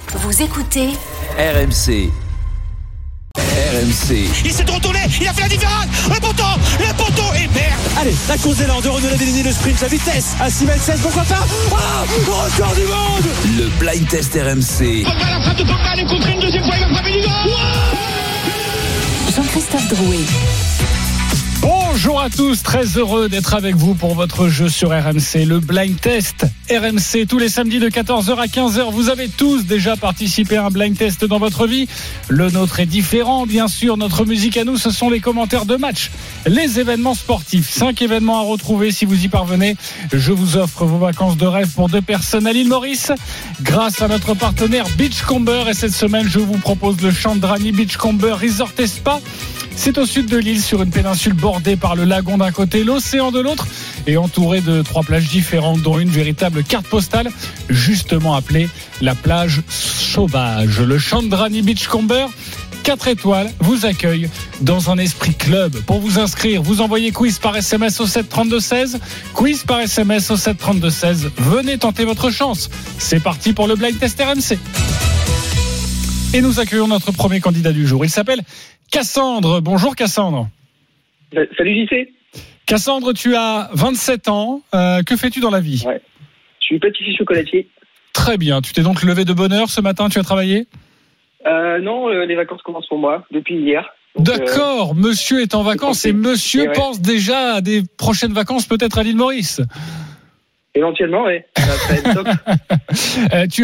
Vous écoutez RMC. RMC. Il s'est retourné, il a fait la différence. Le poteau et merde. Allez, la course des Landes de Renault Lavillenie, le sprint, la vitesse à 6m16, pourquoi pas. Record du monde. Le blind test RMC. Pogba, la frappe de Pogba, elle est contrée une deuxième fois, il va frapper du goal. Jean-Christophe Drouet. Bonjour à tous, très heureux d'être avec vous pour votre jeu sur RMC, le blind test RMC, tous les samedis de 14h à 15h. Vous avez tous déjà participé à un blind test dans votre vie. Le nôtre est différent, bien sûr. Notre musique à nous, ce sont les commentaires de match, les événements sportifs. 5 événements à retrouver si vous y parvenez. Je vous offre vos vacances de rêve pour 2 personnes à l'île Maurice grâce à notre partenaire Beachcomber. Et cette semaine, je vous propose le Chandrani Beachcomber Resort et Spa. C'est au sud de l'île, sur une péninsule bordée par le lagon d'un côté, l'océan de l'autre, et entouré de 3 plages différentes, dont une véritable carte postale, justement appelée la plage sauvage. Le Chandrani Beachcomber, 4 étoiles, vous accueille dans un esprit club. Pour vous inscrire, vous envoyez quiz par SMS au 732-16. Quiz par SMS au 732-16. Venez tenter votre chance. C'est parti pour le blind test RMC. Et nous accueillons notre premier candidat du jour. Il s'appelle Cassandre. Bonjour Cassandre. Salut JC. Cassandre, tu as 27 ans. Que fais-tu dans la vie ? Ouais. Je suis pâtissier chocolatier. Très bien. Tu t'es donc levé de bonne heure ce matin, tu as travaillé ? Non, les vacances commencent pour moi depuis hier. Donc, d'accord, monsieur est en vacances et monsieur pense déjà à des prochaines vacances peut-être à l'île Maurice. Éventuellement, oui. Ça va être top. Tu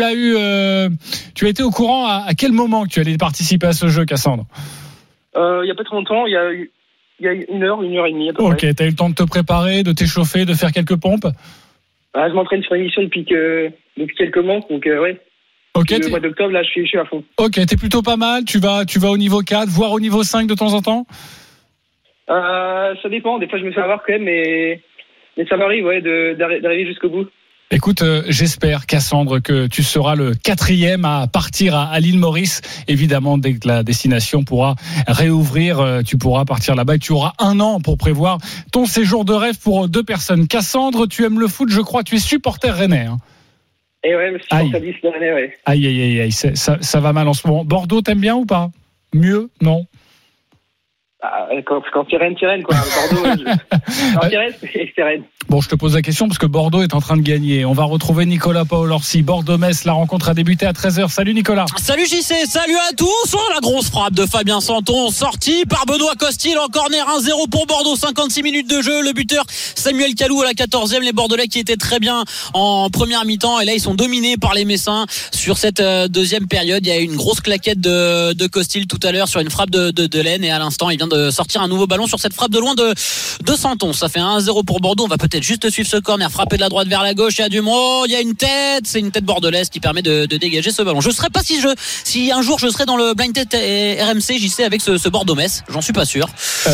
as été au courant à quel moment que tu allais participer à ce jeu, Cassandre ? Il n'y a pas trop longtemps, il y a une heure et demie à peu près. Ok, tu as eu le temps de te préparer, de t'échauffer, de faire quelques pompes ? Je m'entraîne sur l'émission depuis quelques mois, donc ouais. Okay, le mois d'octobre, là, je suis à fond. Ok, t'es plutôt pas mal. Tu vas au niveau 4, voire au niveau 5 de temps en temps ? Ça dépend. Des fois, je me fais avoir quand même, mais ça m'arrive, ouais, d'arriver jusqu'au bout. Écoute, j'espère, Cassandre, que tu seras le 4e à partir à l'île Maurice. Évidemment, dès que la destination pourra réouvrir, tu pourras partir là-bas et tu auras 1 an pour prévoir ton séjour de rêve pour 2 personnes. Cassandre, tu aimes le foot, je crois. Tu es supporter rennais. Hein. Et ouais, mais c'est pour ça Rennais, ouais. Aïe, ça va mal en ce moment. Bordeaux, t'aimes bien ou pas ? Mieux ? Non ? Quand c'est Rennes, quoi. Bordeaux, c'est Rennes. Bon, je te pose la question parce que Bordeaux est en train de gagner. On va retrouver Nicolas Paolorsi. Bordeaux-Metz, la rencontre a débuté à 13h. Salut Nicolas. Salut JC, salut à tous. La grosse frappe de Fabien Santon, sortie par Benoît Costil en corner 1-0 pour Bordeaux. 56 minutes de jeu. Le buteur Samuel Kalou à la 14e. Les Bordelais qui étaient très bien en première mi-temps. Et là, ils sont dominés par les Messins sur cette deuxième période. Il y a eu une grosse claquette de Costil tout à l'heure sur une frappe de Laine. Et à l'instant, il vient de sortir un nouveau ballon sur cette frappe de loin de Santon. Ça fait 1-0 pour Bordeaux. On va peut-être juste suivre ce corner, frapper de la droite vers la gauche. Il y a Dumont, il y a une tête, c'est une tête bordelaise qui permet de dégager ce ballon. Je ne serais pas si un jour je serais dans le blind test RMC JC avec ce Bordeaux-Metz, j'en suis pas sûr.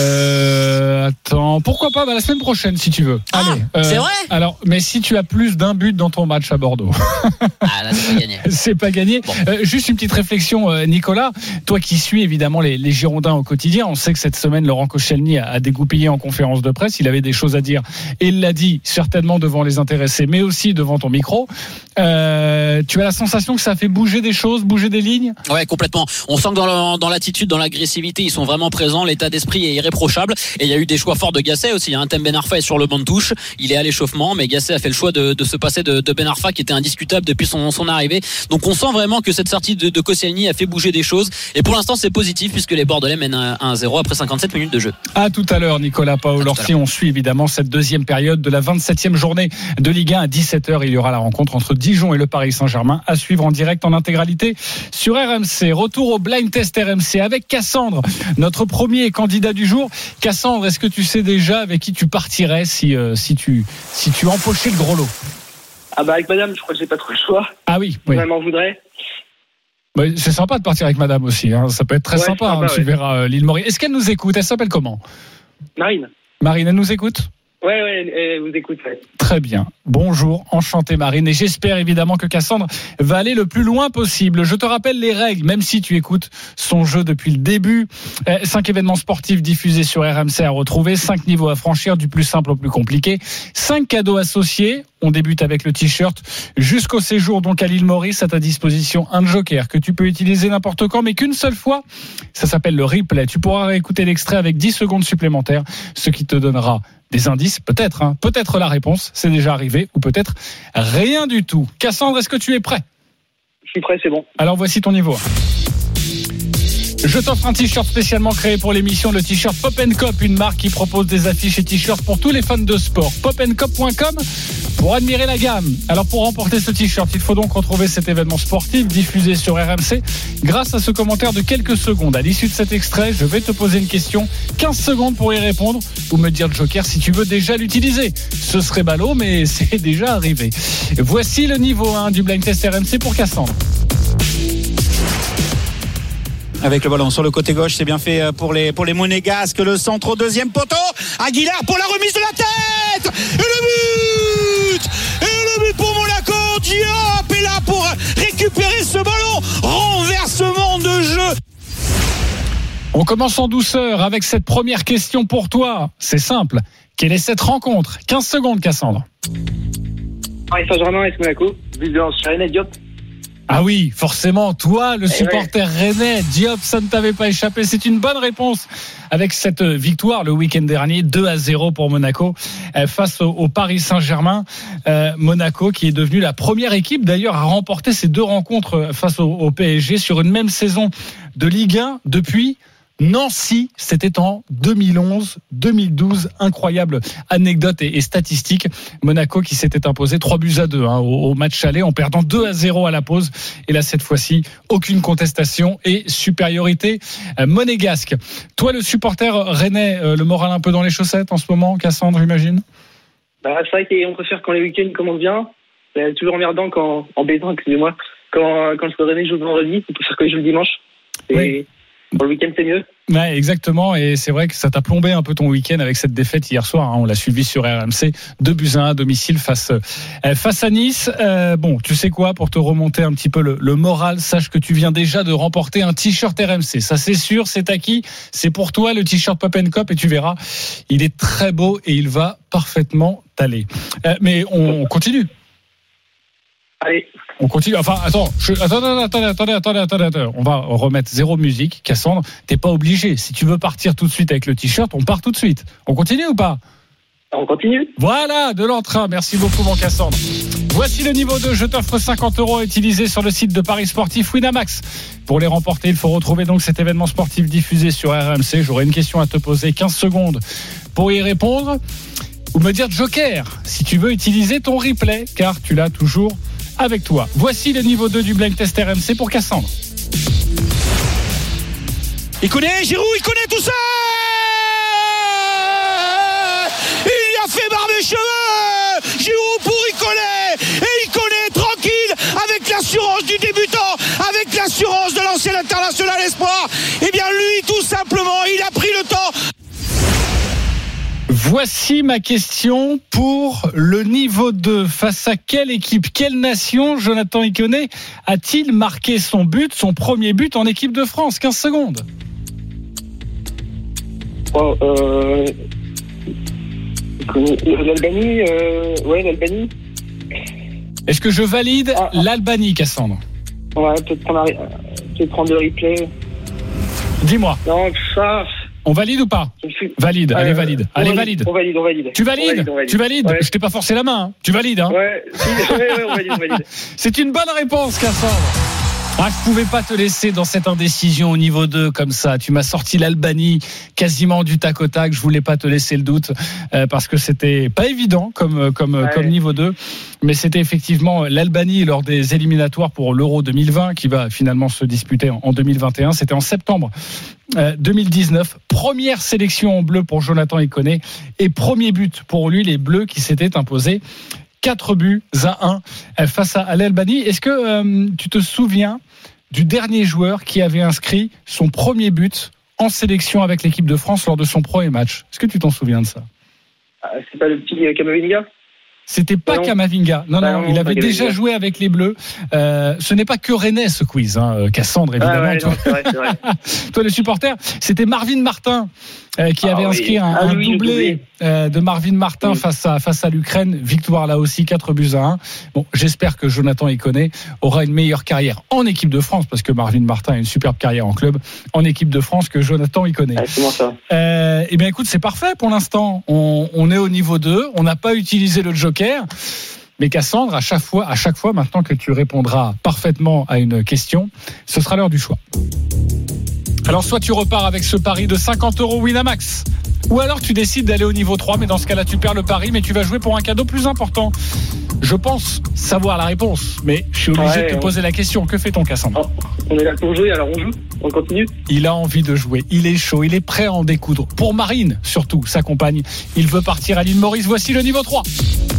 Attends, pourquoi pas la semaine prochaine si tu veux. Allez, c'est vrai. Alors, mais si tu as plus d'un but dans ton match à Bordeaux. Là c'est pas gagné. C'est pas gagné. Bon. Juste une petite réflexion, Nicolas, toi qui suis évidemment les Girondins au quotidien, on sait que cette semaine Laurent Koscielny a dégoupillé en conférence de presse, il avait des choses à dire et il l'a dit certainement devant les intéressés mais aussi devant ton micro. Tu as la sensation que ça a fait bouger des choses, bouger des lignes ? Ouais, complètement. On sent que dans l'attitude, dans l'agressivité, ils sont vraiment présents, l'état d'esprit est irréprochable et il y a eu des choix forts de Gasset aussi. Tem Ben Arfa est sur le banc de touche, il est à l'échauffement mais Gasset a fait le choix de se passer de Ben Arfa qui était indiscutable depuis son arrivée. Donc on sent vraiment que cette sortie de Koscielny a fait bouger des choses et pour l'instant c'est positif puisque les Bordelais mènent 1-0 après 57 minutes de jeu. À tout à l'heure Nicolas Paolorsi, on suit évidemment cette deuxième période de la 27e journée de Ligue 1 à 17h. Il y aura la rencontre entre Dijon et le Paris Saint-Germain à suivre en direct en intégralité sur RMC. Retour au blind test RMC avec Cassandre, notre premier candidat du jour. Cassandre, est-ce que tu sais déjà avec qui tu partirais si tu empochais le gros lot ? Avec madame, je crois que j'ai pas trop le choix. Ah oui. Elle m'en voudrait. C'est sympa de partir avec madame aussi, hein. Ça peut être très sympa, tu verras l'île Maurice. Est-ce qu'elle nous écoute ? Elle s'appelle comment ? Marine, elle nous écoute ? Ouais, vous écoute. Ouais. Très bien. Bonjour, enchanté Marine. Et j'espère évidemment que Cassandre va aller le plus loin possible. Je te rappelle les règles, même si tu écoutes son jeu depuis le début. 5 événements sportifs diffusés sur RMC à retrouver, 5 niveaux à franchir, du plus simple au plus compliqué. 5 cadeaux associés. On débute avec le t-shirt jusqu'au séjour donc à l'île Maurice. À ta disposition un joker que tu peux utiliser n'importe quand, mais qu'une seule fois. Ça s'appelle le replay. Tu pourras réécouter l'extrait avec 10 secondes supplémentaires, ce qui te donnera des indices, peut-être la réponse, c'est déjà arrivé, ou peut-être rien du tout. Cassandre, est-ce que tu es prêt ? Je suis prêt, c'est bon. Alors voici ton niveau 1. Je t'offre un t-shirt spécialement créé pour l'émission, le t-shirt Pop & Cop, une marque qui propose des affiches et t-shirts pour tous les fans de sport. popandcop.com pour admirer la gamme. Alors pour remporter ce t-shirt, il faut donc retrouver cet événement sportif diffusé sur RMC grâce à ce commentaire de quelques secondes. À l'issue de cet extrait, je vais te poser une question, 15 secondes pour y répondre ou me dire joker si tu veux déjà l'utiliser. Ce serait ballot, mais c'est déjà arrivé. Voici le niveau 1 du blind test RMC pour Cassandre. Avec le ballon sur le côté gauche, c'est bien fait pour les Monégasques. Le centre au deuxième poteau. Aguilar pour la remise de la tête. Et le but pour Monaco. Diop est là pour récupérer ce ballon. Renversement de jeu. On commence en douceur avec cette première question pour toi. C'est simple. Quelle est cette rencontre ? 15 secondes, Cassandre. Paris Saint-Germain avec Monaco. Vision sur René Diop. Ah oui, forcément, toi, le supporter rennais, Diop, ça ne t'avait pas échappé. C'est une bonne réponse avec cette victoire le week-end dernier, 2-0 pour Monaco face au Paris Saint-Germain. Monaco qui est devenu la première équipe d'ailleurs à remporter ces 2 rencontres face au PSG sur une même saison de Ligue 1 depuis Nancy, c'était en 2011-2012. Incroyable anecdote et statistique. Monaco qui s'était imposé 3-2 au match aller en perdant 2-0 à la pause. Et là, cette fois-ci, aucune contestation et supériorité monégasque. Toi, le supporter rennais, le moral un peu dans les chaussettes en ce moment, Cassandre, j'imagine ? C'est vrai qu'on préfère quand les week-ends commencent bien. C'est toujours emmerdant quand le Rennais joue le vendredi. On préfère que je joue le dimanche. Et pour le week-end, c'est mieux. Ouais, exactement. Et c'est vrai que ça t'a plombé un peu ton week-end avec cette défaite hier soir. On l'a suivi sur RMC. 2-1 à domicile face à Nice. Bon, tu sais quoi, pour te remonter un petit peu le moral, sache que tu viens déjà de remporter un t-shirt RMC. Ça, c'est sûr, c'est acquis. C'est pour toi, le t-shirt Pop & Cop. Et tu verras, il est très beau et il va parfaitement t'aller. Mais on continue. Allez. On continue. Enfin, attendez. On va remettre 0 musique. Cassandre, t'es pas obligé. Si tu veux partir tout de suite avec le t-shirt, on part tout de suite. On continue ou pas ? On continue. Voilà, de l'entrain. Merci beaucoup, mon Cassandre. Voici le niveau 2. Je t'offre 50 € à utiliser sur le site de Paris Sportif Winamax. Pour les remporter, il faut retrouver donc cet événement sportif diffusé sur RMC. J'aurai une question à te poser. 15 secondes pour y répondre. Ou me dire joker si tu veux utiliser ton replay, car tu l'as toujours avec toi. Voici le niveau 2 du blind test RMC pour Cassandre. Il connaît Giroud, il connaît tout ça. Il a fait barbe les cheveux. Giroud pour Iconé. Et Iconé tranquille avec l'assurance du débutant, avec l'assurance de l'ancien international espoir. Eh bien lui, tout simplement, il a pris le temps. Voici ma question pour le niveau 2. Face à quelle équipe, quelle nation Jonathan Iconé a-t-il marqué son premier but en équipe de France ? 15 secondes. L'Albanie, l'Albanie. Est-ce que je valide l'Albanie, Cassandre ? Ouais, peut-être prendre le replay. Dis-moi. Non, ça... On valide ou pas ? Valide, allez, valide. Allez, valide. On valide. Tu valides ? Tu valides ? Ouais. Je t'ai pas forcé la main. Tu valides, hein ? Ouais, on valide. C'est une bonne réponse, Cassandre. Je pouvais pas te laisser dans cette indécision au niveau 2 comme ça. Tu m'as sorti l'Albanie quasiment du tac au tac. Je voulais pas te laisser le doute parce que c'était pas évident comme niveau 2. Mais c'était effectivement l'Albanie lors des éliminatoires pour l'Euro 2020 qui va finalement se disputer en 2021. C'était en septembre 2019. Première sélection en bleu pour Jonathan Iconé et premier but pour lui, les Bleus qui s'étaient imposés 4-1 face à l'Albanie. Est-ce que tu te souviens du dernier joueur qui avait inscrit son premier but en sélection avec l'équipe de France lors de son premier match ? Est-ce que tu t'en souviens de ça ? C'est pas le petit Kamavinga? C'était pas Kamavinga. Non, il avait déjà joué avec les Bleus. Ce n'est pas que Rennais, ce quiz, hein, Cassandre, évidemment. Ouais, non, c'est vrai. Toi, le supporter, c'était Marvin Martin qui avait inscrit un doublé de Marvin Martin face à l'Ukraine. Victoire là aussi, 4-1. Bon, j'espère que Jonathan Iconé aura une meilleure carrière en équipe de France, parce que Marvin Martin a une superbe carrière en club, en équipe de France, que Jonathan Iconé. Comment ça? Eh bien, écoute, c'est parfait pour l'instant. On est au niveau 2. On n'a pas utilisé le joker. Mais Cassandre, à chaque fois maintenant que tu répondras parfaitement à une question, ce sera l'heure du choix. Alors, soit tu repars avec ce pari de 50 € Winamax, ou alors tu décides d'aller au niveau 3, mais dans ce cas-là, tu perds le pari, mais tu vas jouer pour un cadeau plus important. Je pense savoir la réponse, mais je suis obligé de te poser la question. Que fait-on, Cassandre? On est là pour jouer, alors on joue, on continue. Il a envie de jouer, il est chaud, il est prêt à en découdre. Pour Marine, surtout, sa compagne, il veut partir à l'île Maurice. Voici le niveau 3.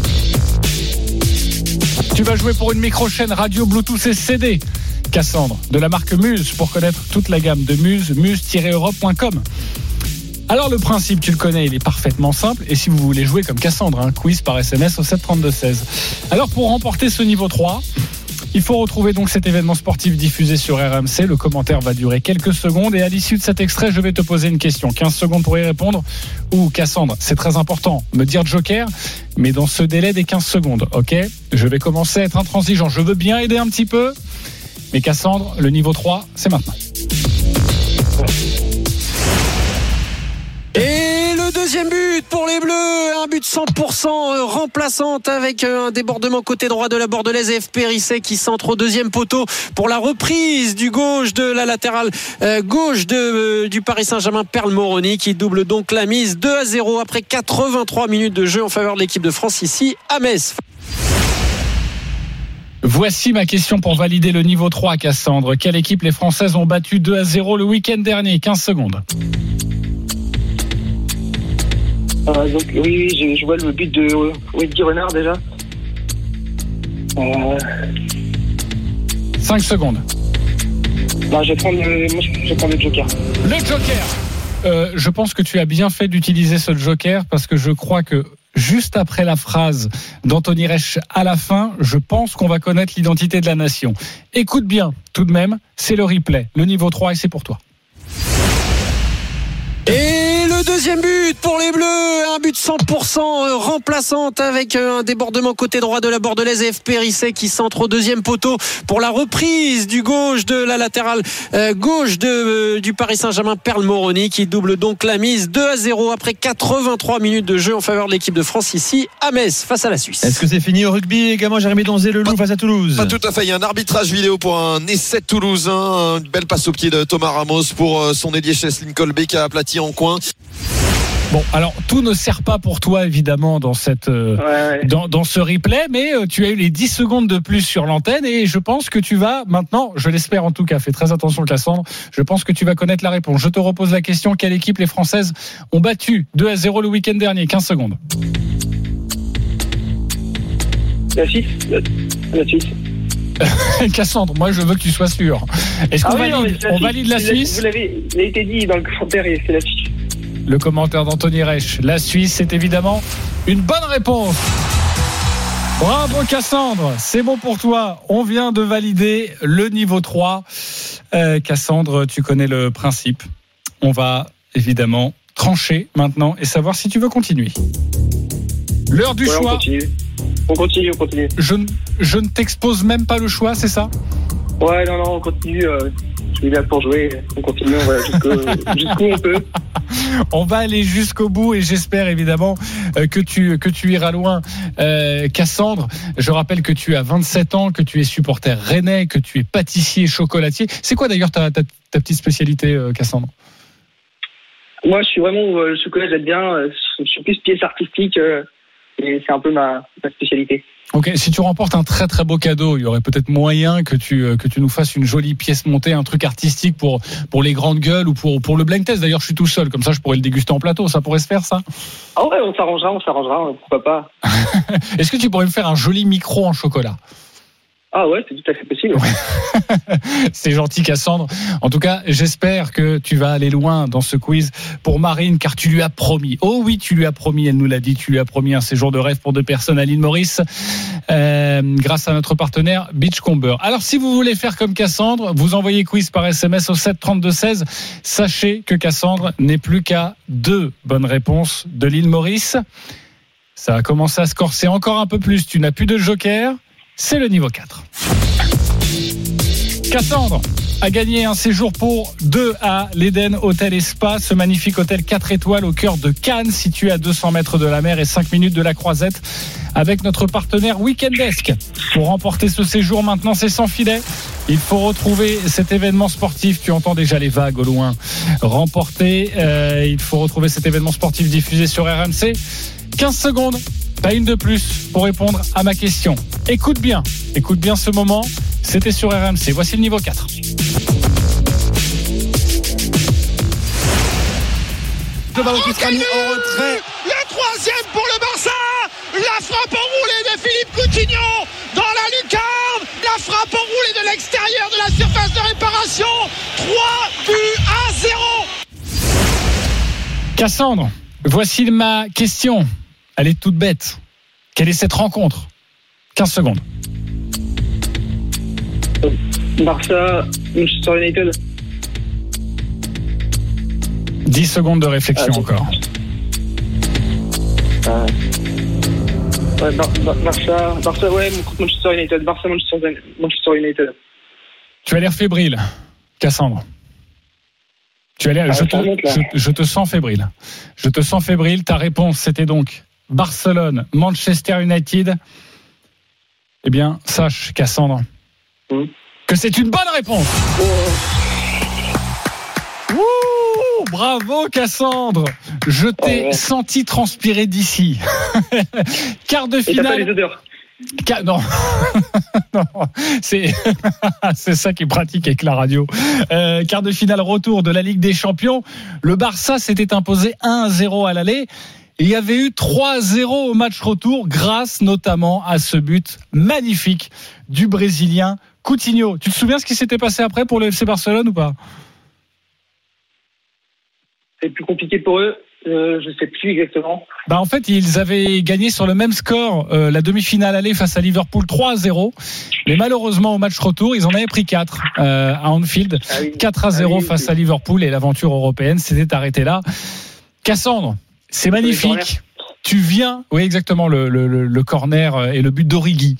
Tu vas jouer pour une micro-chaîne radio, Bluetooth et CD, Cassandre, de la marque Muse, pour connaître toute la gamme de Muse, muse-europe.com. Alors le principe, tu le connais, il est parfaitement simple. Et si vous voulez jouer comme Cassandre, quiz par SMS au 732-16. Alors pour remporter ce niveau 3, il faut retrouver donc cet événement sportif diffusé sur RMC. Le commentaire va durer quelques secondes et à l'issue de cet extrait, je vais te poser une question. 15 secondes pour y répondre. Ou Cassandre, c'est très important, me dire joker, mais dans ce délai des 15 secondes, ok? Je vais commencer à être intransigeant. Je veux bien aider un petit peu, mais Cassandre, le niveau 3, c'est maintenant. Et le deuxième but pour les Bleus, un but 100% remplaçante avec un débordement côté droit de la Bordelaise et F. Périsset qui centre au deuxième poteau pour la reprise du gauche de la latérale gauche du Paris Saint-Germain, Perle Moroni, qui double donc la mise 2-0 après 83 minutes de jeu en faveur de l'équipe de France ici à Metz. Voici ma question pour valider le niveau 3, Cassandre. Quelle équipe les Françaises ont battu 2-0 le week-end dernier? 15 secondes. Donc oui, je vois le but de Guy Renard déjà. 5 secondes. Je vais prendre le joker. Le joker. Je pense que tu as bien fait d'utiliser ce joker, parce que je crois que juste après la phrase d'Anthony Reich à la fin, je pense qu'on va connaître l'identité de la nation. Écoute bien, tout de même, c'est le replay, le niveau 3, et c'est pour toi. Et le deuxième but pour les Bleus, un but 100% remplaçante avec un débordement côté droit de la Bordelaise et F. Périsset qui centre au deuxième poteau pour la reprise du gauche de la latérale gauche du Paris Saint-Germain, Perle Moroni, qui double donc la mise 2-0 après 83 minutes de jeu en faveur de l'équipe de France ici à Metz face à la Suisse. Est-ce que c'est fini au rugby également, Jérémy Donzé-Leloup face à Toulouse? Pas tout à fait, il y a un arbitrage vidéo pour un essai toulousain, une belle passe au pied de Thomas Ramos pour son ailier Cheslin Kolbe qui a aplati en coin. Bon, alors tout ne sert pas pour toi évidemment dans cette dans ce replay, mais tu as eu les 10 secondes de plus sur l'antenne et je pense que tu vas maintenant, je l'espère en tout cas, fais très attention Cassandre, je pense que tu vas connaître la réponse. Je te repose la question, quelle équipe les Françaises ont battu 2-0 le week-end dernier? 15 secondes. La Suisse. Cassandre, moi je veux que tu sois sûr. Est-ce qu'on valide la Suisse? Vous l'avez été dit dans le commentaire, c'est la Suisse. Le commentaire d'Anthony Reich. La Suisse, c'est évidemment une bonne réponse. Bravo Cassandre, c'est bon pour toi. On vient de valider le niveau 3. Cassandre, tu connais le principe. On va évidemment trancher maintenant et savoir si tu veux continuer. L'heure du choix. On continue. Je ne t'expose même pas le choix, c'est ça? Ouais, non, on continue. Je suis là pour jouer. On continue, on va jusqu'où on peut. On va aller jusqu'au bout et j'espère évidemment que tu iras loin. Cassandre, je rappelle que tu as 27 ans, que tu es supporter rennais, que tu es pâtissier, chocolatier. C'est quoi d'ailleurs ta petite spécialité, Cassandre? Moi, je suis vraiment le chocolat, j'aime bien. Je suis plus pièce artistique et c'est un peu ma spécialité. Ok, si tu remportes un très très beau cadeau, il y aurait peut-être moyen que tu nous fasses une jolie pièce montée, un truc artistique pour les grandes gueules ou pour le blind test. D'ailleurs, je suis tout seul, comme ça je pourrais le déguster en plateau. Ça pourrait se faire, ça? Ah ouais, on s'arrangera, pourquoi pas. Est-ce que tu pourrais me faire un joli micro en chocolat? Ah ouais, c'est tout à fait possible. C'est gentil, Cassandre. En tout cas, j'espère que tu vas aller loin dans ce quiz pour Marine, car tu lui as promis. Oh oui, tu lui as promis, elle nous l'a dit, tu lui as promis un séjour de rêve pour 2 personnes à l'île Maurice, grâce à notre partenaire Beachcomber. Alors, si vous voulez faire comme Cassandre, vous envoyez quiz par SMS au 7 32 16. Sachez que Cassandre n'est plus qu'à 2 bonnes réponses de l'île Maurice. Ça va commencer à se corser encore un peu plus. Tu n'as plus de joker. C'est le niveau 4. Cassandre a gagné un séjour pour 2 à l'Eden Hôtel et Spa, ce magnifique hôtel 4 étoiles au cœur de Cannes, situé à 200 mètres de la mer et 5 minutes de la Croisette, avec notre partenaire Weekendesk. Pour remporter ce séjour, maintenant c'est sans filet. Il faut retrouver cet événement sportif. Tu entends déjà les vagues au loin. Il faut retrouver cet événement sportif diffusé sur RMC. 15 secondes. Pas une de plus pour répondre à ma question. Écoute bien ce moment. C'était sur RMC. Voici le niveau 4. Le ballon qui sera mis en retrait. Le 3e pour le Barça. La frappe enroulée de Philippe Coutinho dans la lucarne. La frappe enroulée de l'extérieur de la surface de réparation. 3 buts à 0. Cassandre, voici ma question. Elle est toute bête. Quelle est cette rencontre ? 15 secondes. Barça, Manchester United. 10 secondes de réflexion encore. Barça, ouais, Manchester United. Barça, Manchester United. Tu as l'air fébrile, Cassandre. Tu as l'air, je te sens fébrile. Je te sens fébrile. Ta réponse, c'était donc Barcelone, Manchester United. Eh bien, sache, Cassandre, que c'est une bonne réponse. Ouh, bravo, Cassandre. Je t'ai senti transpirer d'ici. Quart de finale. Et t'as pas les odeurs. Non, non, c'est ça qui est pratique avec la radio. Quart de finale retour de la Ligue des Champions. Le Barça s'était imposé 1-0 à l'aller. Il y avait eu 3-0 au match retour, grâce notamment à ce but magnifique du Brésilien Coutinho. Tu te souviens ce qui s'était passé après pour le FC Barcelone ou pas ? C'est plus compliqué pour eux. Je sais plus exactement. En fait, ils avaient gagné sur le même score la demi-finale aller face à Liverpool 3-0. Mais malheureusement, au match retour, ils en avaient pris 4 à Anfield. 4-0 face à Liverpool, et l'aventure européenne s'était arrêtée là. Cassandre, c'est magnifique. Tu viens, oui exactement, le corner et le but d'Origi.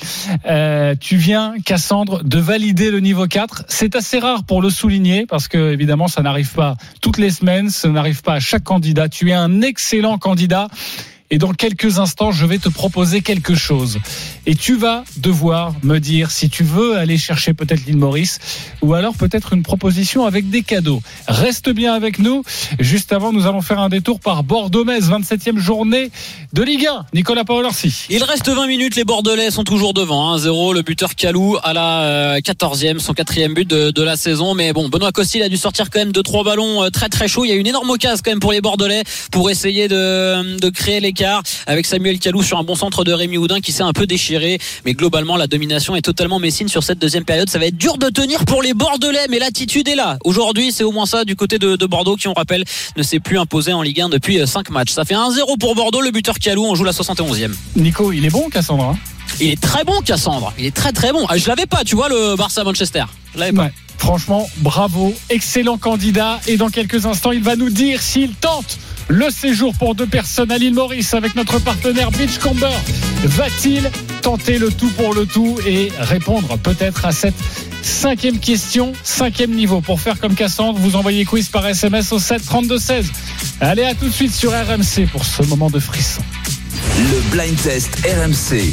Tu viens, Cassandre, de valider le niveau 4. C'est assez rare pour le souligner, parce que évidemment ça n'arrive pas toutes les semaines, ça n'arrive pas à chaque candidat. Tu es un excellent candidat. Et dans quelques instants, je vais te proposer quelque chose. Et tu vas devoir me dire si tu veux aller chercher peut-être l'île Maurice ou alors peut-être une proposition avec des cadeaux. Reste bien avec nous. Juste avant, nous allons faire un détour par Bordeaux-Metz, 27e journée de Ligue 1. Nicolas Paolorsi. Il reste 20 minutes. Les Bordelais sont toujours devant. 1-0. Le buteur Kalou à la 14e, son 4e but de la saison. Mais bon, Benoît Costil a dû sortir quand même 2-3 ballons très très chauds. Il y a une énorme occasion quand même pour les Bordelais pour essayer de créer l'écart avec Samuel Kalou sur un bon centre de Rémi Houdin qui s'est un peu déchiré, mais globalement la domination est totalement messine sur cette deuxième période. Ça va être dur de tenir pour les Bordelais, mais l'attitude est là. Aujourd'hui, c'est au moins ça du côté de Bordeaux qui, on rappelle, ne s'est plus imposé en Ligue 1 depuis 5 matchs. Ça fait 1-0 pour Bordeaux. Le buteur Kalou, on joue la 71e. Nico, il est bon, Cassandre? Il est très bon, Cassandre. Il est très très bon. Je l'avais pas, tu vois, le Barça-Manchester. Je l'avais pas. Ouais, franchement, bravo, excellent candidat. Et dans quelques instants, il va nous dire s'il tente le séjour pour 2 personnes à l'île Maurice avec notre partenaire Beachcomber. Va-t-il tenter le tout pour le tout et répondre peut-être à cette 5e question, 5e niveau? Pour faire comme Cassandre, vous envoyez quiz par SMS au 7 32 16. Allez, à tout de suite sur RMC pour ce moment de frisson. Le blind test RMC.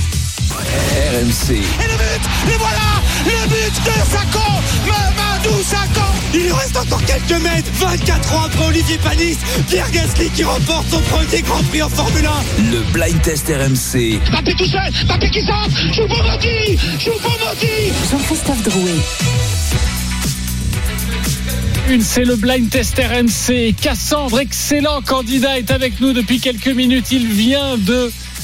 RMC. Et le but, et voilà, le but de Sakho, Mamadou Sakho. Il lui reste encore quelques mètres. 24 ans après Olivier Panis, Pierre Gasly qui remporte son premier Grand Prix en Formule 1. Le blind test RMC. Mbappé tout seul, Mbappé qui centre, Choupo-Moting, Jean-Christophe Drouet. C'est le blind test RMC. Cassandre, excellent candidat, est avec nous depuis quelques minutes. Il vient de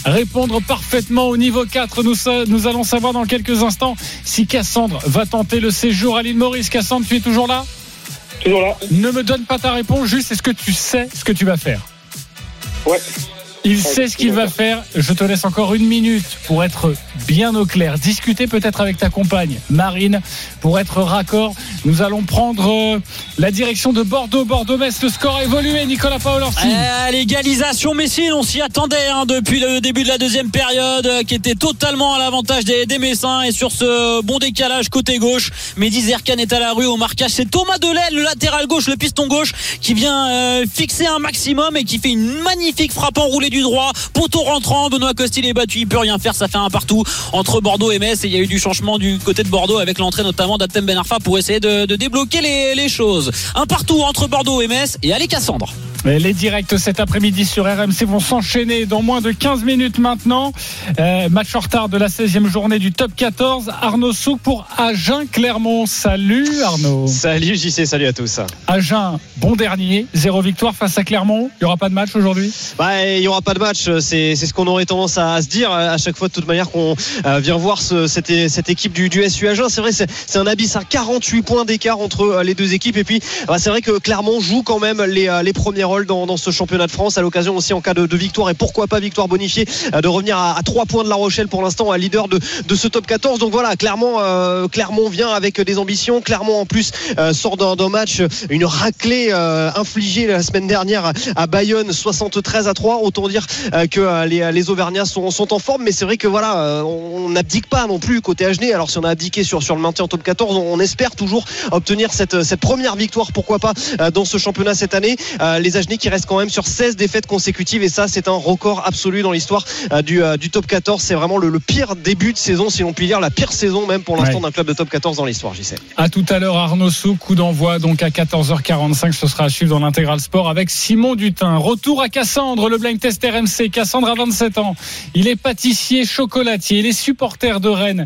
répondre parfaitement au niveau 4. Nous allons savoir dans quelques instants si Cassandre va tenter le séjour à l'île Maurice. Cassandre, tu es toujours là ? Toujours là. Ne me donne pas ta réponse, juste est-ce que tu sais ce que tu vas faire ? Ouais. Il sait ce qu'il va faire. Je te laisse encore 1 minute pour être bien au clair. Discuter peut-être avec ta compagne, Marine, pour être raccord. Nous allons prendre la direction de Bordeaux. Bordeaux-Metz, le score a évolué. Nicolas Paolorsi. L'égalisation Messine, on s'y attendait depuis le début de la deuxième période, qui était totalement à l'avantage des Messins. Et sur ce bon décalage côté gauche, Mehdi Zerkan est à la rue au marquage. C'est Thomas Delay, le latéral gauche, le piston gauche, qui vient fixer un maximum et qui fait une magnifique frappe enroulée du droit, poteau rentrant. Benoît Costil est battu, il peut rien faire, ça fait un partout entre Bordeaux et Metz. Et il y a eu du changement du côté de Bordeaux avec l'entrée notamment d'Atem Ben Arfa pour essayer de débloquer les choses. Un partout entre Bordeaux et Metz. Et allez Cassandre. Les directs cet après-midi sur RMC vont s'enchaîner dans moins de 15 minutes maintenant. Match en retard de la 16e journée du top 14. Arnaud Souk pour Agen-Clermont. Salut Arnaud. Salut JC, salut à tous. Agen, bon dernier, 0 victoire face à Clermont. Il n'y aura pas de match aujourd'hui ? Il n'y aura pas de match, c'est ce qu'on aurait tendance à se dire à chaque fois de toute manière qu'on vient voir cette équipe du SU Agen. C'est vrai, c'est un abysse à 48 points d'écart entre les deux équipes. Et puis c'est vrai que Clermont joue quand même les premiers rôles dans ce championnat de France, à l'occasion aussi en cas de victoire, et pourquoi pas victoire bonifiée, de revenir à 3 points de La Rochelle pour l'instant, à leader de ce top 14. Donc voilà, Clermont vient avec des ambitions. Clermont en plus sort d'un match, une raclée infligée la semaine dernière à Bayonne, 73-3. Autant dire que les Auvergnats sont en forme, mais c'est vrai que voilà, on n'abdique pas non plus côté Agenais. Alors si on a abdiqué sur le maintien en top 14, on espère toujours obtenir cette première victoire, pourquoi pas, dans ce championnat cette année. Les Agenais qui restent quand même sur 16 défaites consécutives, et ça c'est un record absolu dans l'histoire du top 14. C'est vraiment le pire début de saison, si l'on peut dire, la pire saison même pour l'instant d'un club de top 14 dans l'histoire, j'y sais. À tout à l'heure Arnaud Souk, coup d'envoi donc à 14h45, ce sera à suivre dans l'intégral sport avec Simon Dutin. Retour à Cassandre, le blind test RMC. Cassandre a 27 ans, il est pâtissier chocolatier, il est supporter de Rennes,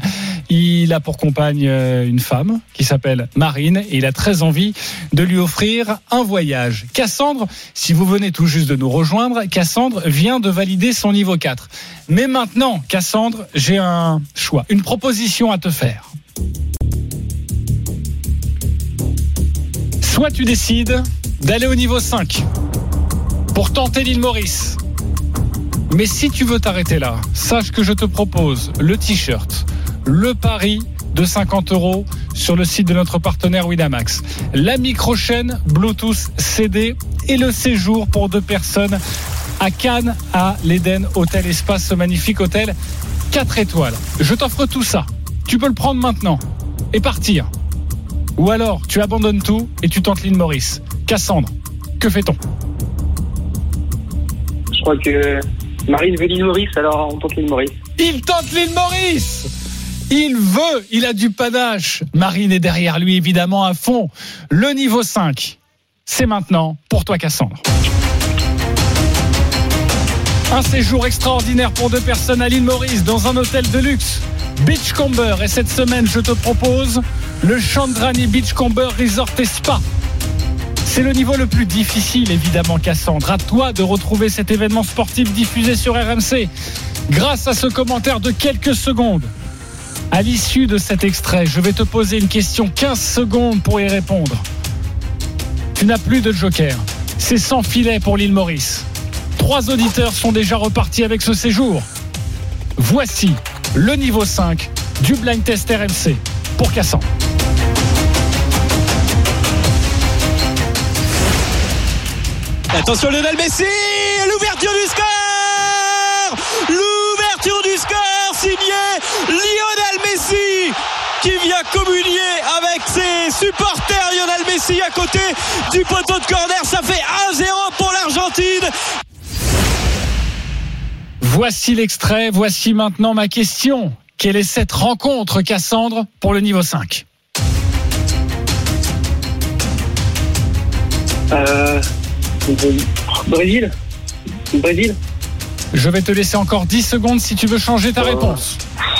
il a pour compagne une femme qui s'appelle Marine et il a très envie de lui offrir un voyage. Cassandre, si vous venez tout juste de nous rejoindre, Cassandre vient de valider son niveau 4. Mais maintenant, Cassandre, j'ai un choix, une proposition à te faire. Soit tu décides d'aller au niveau 5 pour tenter l'île Maurice. Mais si tu veux t'arrêter là, sache que je te propose le t-shirt, le pari de 50 € sur le site de notre partenaire Winamax, la micro-chaîne Bluetooth CD et le séjour pour 2 personnes à Cannes, à l'Eden Hôtel Espace, ce magnifique hôtel 4 étoiles. Je t'offre tout ça. Tu peux le prendre maintenant et partir. Ou alors, tu abandonnes tout et tu tentes l'île Maurice. Cassandre, que fait-on ? Je crois que Marine veut l'île Maurice, alors on tente l'île Maurice. Il tente l'île Maurice ! Il a du panache. Marine est derrière lui, évidemment, à fond. Le niveau 5, c'est maintenant pour toi, Cassandre. Un séjour extraordinaire pour 2 personnes à l'île Maurice dans un hôtel de luxe, Beachcomber. Et cette semaine, je te propose le Chandrani Beachcomber Resort et Spa. C'est le niveau le plus difficile, évidemment, Cassandre. À toi de retrouver cet événement sportif diffusé sur RMC grâce à ce commentaire de quelques secondes. À l'issue de cet extrait, je vais te poser une question, 15 secondes pour y répondre. Tu n'as plus de joker. C'est sans filet pour l'île Maurice. 3 auditeurs sont déjà repartis avec ce séjour. Voici le niveau 5 du blind test RMC pour Cassandre. Attention Lionel Messi, l'ouverture du score, signé Lionel Messi, qui vient communier avec ses supporters. Lionel Messi à côté du poteau de corner, ça fait 1-0 pour l'Argentine. Voici l'extrait, voici maintenant ma question. Quelle est cette rencontre, Cassandre, pour le niveau 5 ? Brésil. Je vais te laisser encore 10 secondes si tu veux changer ta réponse.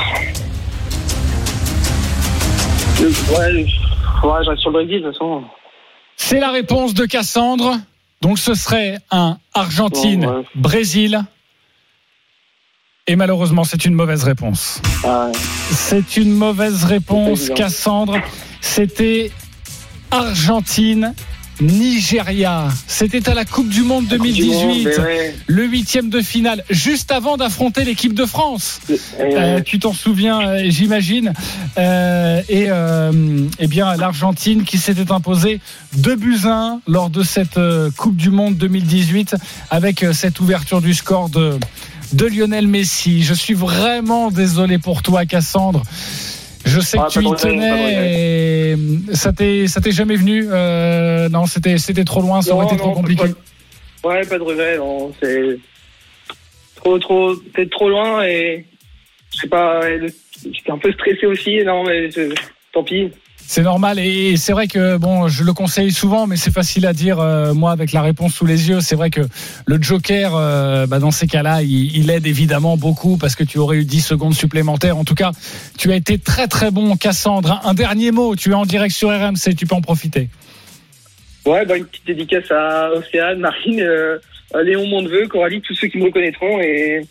Ouais, je reste sur le Brésil de toute façon. C'est la réponse de Cassandre. Donc ce serait un Argentine-Brésil. Et malheureusement, c'est une mauvaise réponse. C'est une mauvaise réponse, Cassandre. C'était Argentine. Nigeria, c'était à la Coupe du Monde 2018, le 8e de finale, juste avant d'affronter l'équipe de France. Tu t'en souviens, j'imagine. Et bien l'Argentine qui s'était imposée 2-1 lors de cette Coupe du Monde 2018 avec cette ouverture du score de Lionel Messi. Je suis vraiment désolé pour toi, Cassandre. Je sais que tu y tenais et ça t'est jamais venu. Non, c'était trop loin, ça aurait été trop compliqué. Pas de regret, non. C'est peut-être trop loin et je sais pas. J'étais un peu stressé aussi, non, mais tant pis. C'est normal et c'est vrai que bon, je le conseille souvent, mais c'est facile à dire. Moi, avec la réponse sous les yeux, c'est vrai que le Joker, dans ces cas-là, il aide évidemment beaucoup parce que tu aurais eu 10 secondes supplémentaires. En tout cas, tu as été très très bon, Cassandre. Un dernier mot. Tu es en direct sur RMC. Tu peux en profiter. Ouais, une petite dédicace à Océane, Marine, Léon Mondeveux, Coralie, tous ceux qui me reconnaîtront et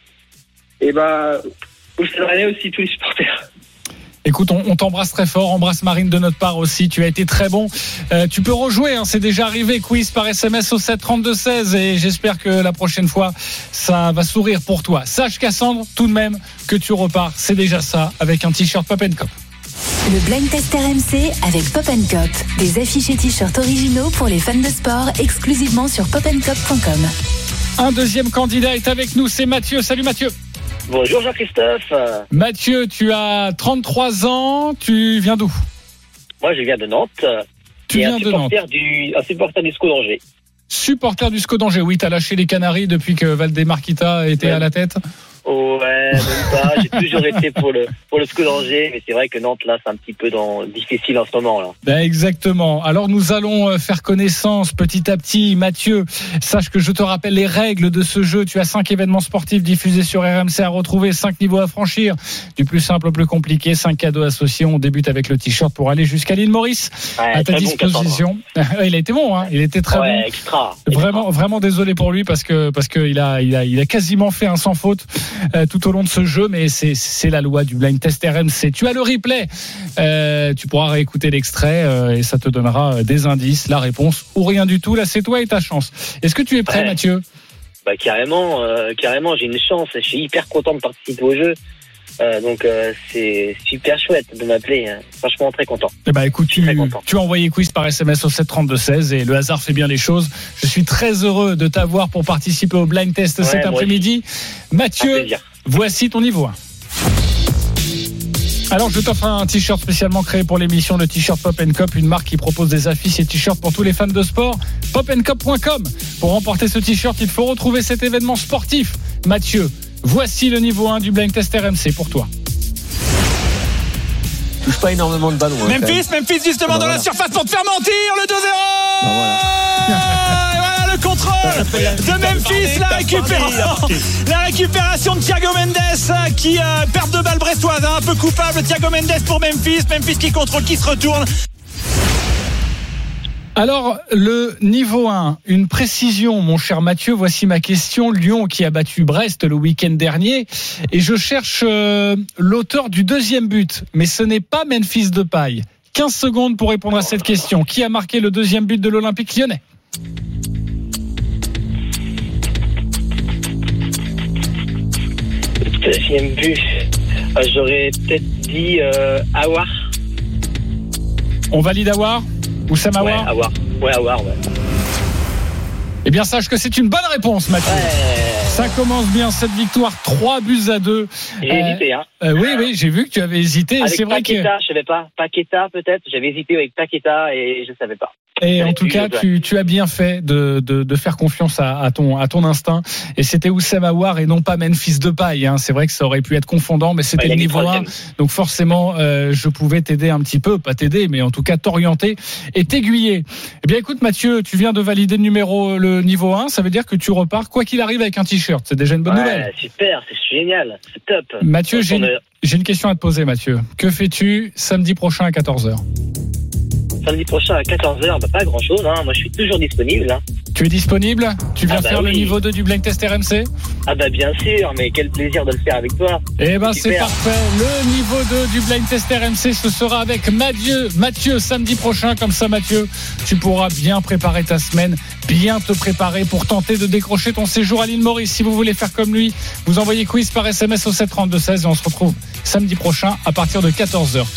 au Stade Rennais aussi tous les supporters. Écoute, on t'embrasse très fort, embrasse Marine de notre part aussi, tu as été très bon. Tu peux rejouer, c'est déjà arrivé, quiz par SMS au 7 32 16 et j'espère que la prochaine fois, ça va sourire pour toi. Sache Cassandre, tout de même, que tu repars, c'est déjà ça, avec un t-shirt Pop & Cop. Le Blind Test RMC avec Pop & Cop. Des affiches et t-shirts originaux pour les fans de sport exclusivement sur popandcop.com. Un deuxième candidat est avec nous, c'est Mathieu. Salut Mathieu. Bonjour Jean-Christophe. Mathieu, tu as 33 ans, tu viens d'où ? Moi je viens de Nantes. Tu viens de Nantes. Un supporter du SCO d'Angers. Supporter du SCO d'Angers, oui, t'as lâché les Canaries depuis que Valdemar Kita était à la tête. Ouais, même pas. J'ai toujours été pour le SCO d'Angers, mais c'est vrai que Nantes là, c'est un petit peu difficile en ce moment là. Exactement. Alors nous allons faire connaissance petit à petit. Mathieu, sache que je te rappelle les règles de ce jeu. Tu as 5 événements sportifs diffusés sur RMC à retrouver, 5 niveaux à franchir, du plus simple au plus compliqué, 5 cadeaux associés. On débute avec le t-shirt pour aller jusqu'à l'île Maurice à ta disposition. Il a été bon, il était très bon. Extra. Vraiment désolé pour lui parce que il a quasiment fait un sans faute tout au long de ce jeu, mais c'est la loi du blind test RMC. Tu as le replay, tu pourras réécouter l'extrait et ça te donnera des indices, la réponse ou rien du tout. Là, c'est toi et ta chance. Est-ce que tu es prêt, Mathieu ? Carrément, j'ai une chance. Je suis hyper content de participer au jeu. Donc c'est super chouette de m'appeler, franchement très content. Écoute, tu as envoyé quiz par SMS au 7 32 16 et le hasard fait bien les choses. Je suis très heureux de t'avoir pour participer au blind test cet après-midi. Mathieu, voici ton niveau 1. Alors je t'offre un t-shirt spécialement créé pour l'émission, le t-shirt Pop & Cop, une marque qui propose des affiches et t-shirts pour tous les fans de sport. popandcop.com. Pour remporter ce t-shirt, il faut retrouver cet événement sportif. Mathieu, voici le niveau 1 du blind test RMC pour toi. Touche pas énormément de ballons. Memphis justement dans la surface pour te faire mentir, le 2-0. Voilà le contrôle de Memphis, la récupération de Thiago Mendes qui perd de balle brestoise, un peu coupable. Thiago Mendes pour Memphis qui contrôle, qui se retourne. Alors, le niveau 1, une précision, mon cher Mathieu, voici ma question. Lyon qui a battu Brest le week-end dernier. Et je cherche l'auteur du deuxième but, mais ce n'est pas Memphis Depay. 15 secondes pour répondre à cette question. Qui a marqué le deuxième but de l'Olympique Lyonnais ? Deuxième but, j'aurais peut-être dit Aouar. On valide Aouar ? Oussama Aouar ? Ouais. Eh bien, sache que c'est une bonne réponse, Mathieu. Ça commence bien, cette victoire, 3-2. J'ai hésité, Oui, j'ai vu que tu avais hésité. Avec c'est vrai Paqueta, je savais pas. Paqueta, peut-être. J'avais hésité avec Paqueta et je savais pas. Et en tout cas, tu as bien fait de faire confiance à ton instinct. Et c'était Oussama Aouar et non pas Memphis Depay. C'est vrai que ça aurait pu être confondant, mais c'était le niveau 1. Donc forcément, je pouvais t'aider un petit peu, pas t'aider, mais en tout cas t'orienter et t'aiguiller. Eh bien, écoute, Mathieu, tu viens de valider le niveau 1. Ça veut dire que tu repars, quoi qu'il arrive, avec un t-shirt. C'est déjà une bonne nouvelle. Super, c'est génial, c'est top. Mathieu, j'ai une question à te poser, Mathieu. Que fais-tu samedi prochain à 14h ? samedi prochain à 14h, pas grand chose, hein. Moi je suis toujours disponible, hein. Tu es disponible? Tu viens faire le niveau 2 du Blind Test RMC? Bien sûr, mais quel plaisir de le faire avec toi. C'est parfait. Le niveau 2 du Blind Test RMC, ce sera avec Mathieu samedi prochain. Comme ça, Mathieu, tu pourras bien préparer ta semaine, bien te préparer pour tenter de décrocher ton séjour à l'île Maurice. Si vous voulez faire comme lui, vous envoyez quiz par SMS au 732-16 et on se retrouve samedi prochain à partir de 14h.